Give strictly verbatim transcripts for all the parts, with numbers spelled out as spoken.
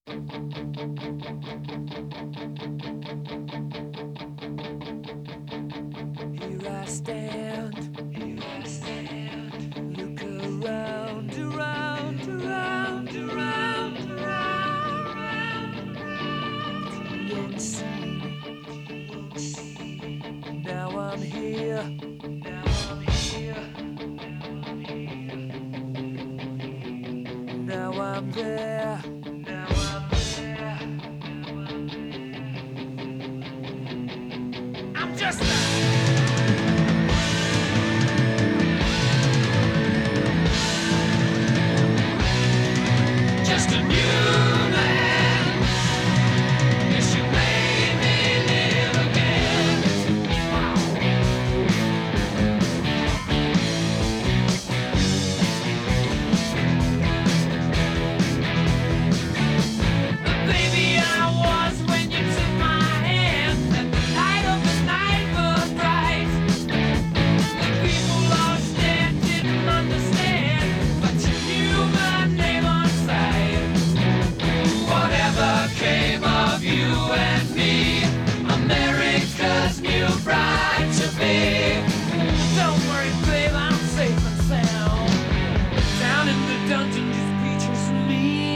Here I stand, here I stand. Look around, around, around, around, around. You won't see, you won't see. Now I'm here, now I'm here, now I'm here. Now I'm there, now I'm there, now I'm there. I'm just just a new man. Yes, you made me live again. Baby, I was when you took my hand, and the light of the night was bright. The people lost and didn't understand, but you knew my name on sight. Whatever came of you and me, America's new bride to be. Don't worry, babe, I'm safe and sound. Down in the dungeon, just peaches and me.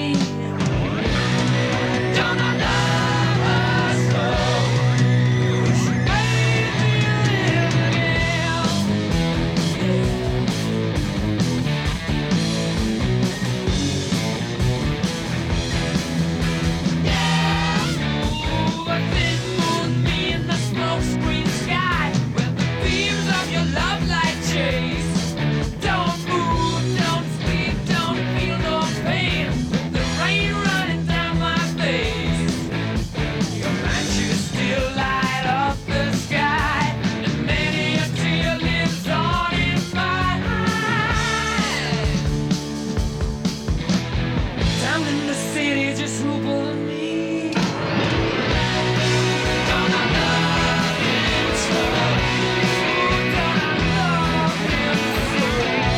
Don't I love her so? She made me live again. Yeah. Ooh, a thin moon, me in the smoke screen sky, where the beams of your love light chase. Don't move, don't speak, don't feel no pain. The rain running down my face. Your matches still light up the sky, and many a tear lives on in my eyes. Down in the city, just Rupert and me. Don't I love him so? Don't I love him so?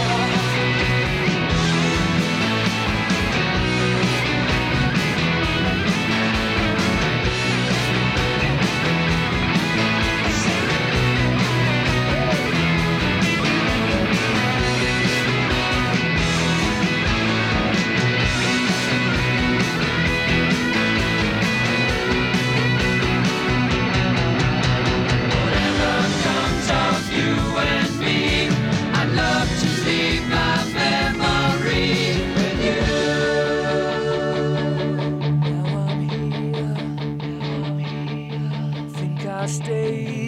Whatever comes of you and me, I'd love to leave my memory with you. Now I'm here, now I'm here. Think I'll stay